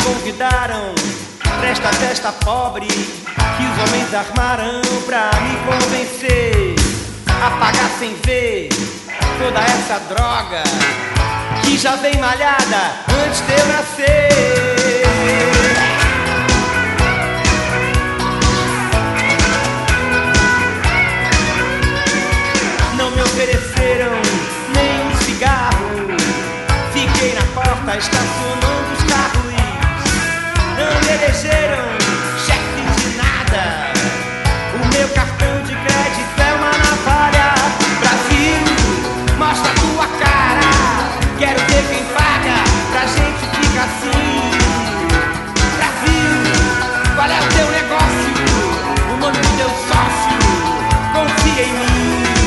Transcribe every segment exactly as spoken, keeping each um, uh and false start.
convidaram pra esta festa pobre que os homens armaram pra me convencer a pagar sem ver toda essa droga que já vem malhada antes de eu nascer. Não me ofereceram nem um cigarro, fiquei na porta estacionando os carros. Não me elegeram chefe de nada, o meu cartão de crédito é uma navalha. Brasil, mostra a tua cara, quero ver quem paga pra gente ficar assim. Brasil, qual é o teu negócio, o nome do teu sócio, confia em mim.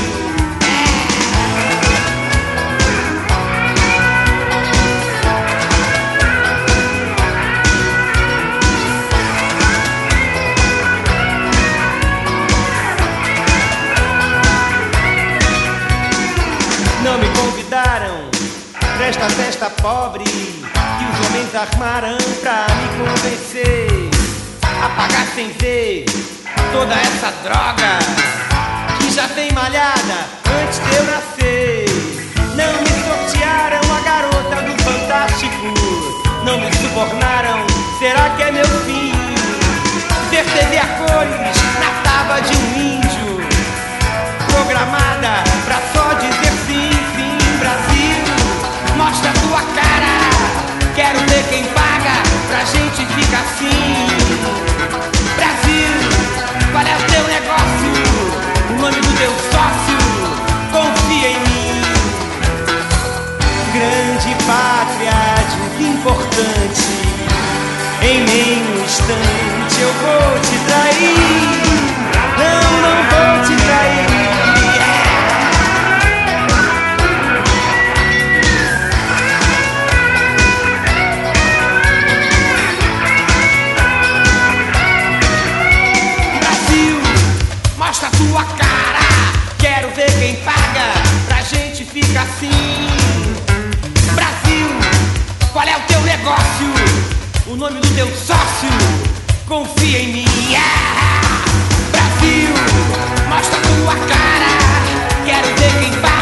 Não me convidaram pra esta festa pobre que os homens armaram pra me convencer a pagar sem ver toda essa droga que já vem malhada antes de eu nascer. Não me sortearam a garota do Fantástico, não me subornaram, será que é meu fim? Ver T V a cores na tábua de um índio, programada pra só dizer sim, sim. Brasil, mostra a tua cara, quero ver quem paga pra gente ficar assim. Brasil, qual é o teu negócio, o nome do teu sócio, confia em mim. Grande pátria, de importante, em nenhum instante eu vou te trair. Não, não vou te trair. Mostra a tua cara, quero ver quem paga pra gente ficar assim. Brasil, qual é o teu negócio, o nome do teu sócio, confia em mim. Yeah! Brasil, mostra a tua cara, quero ver quem paga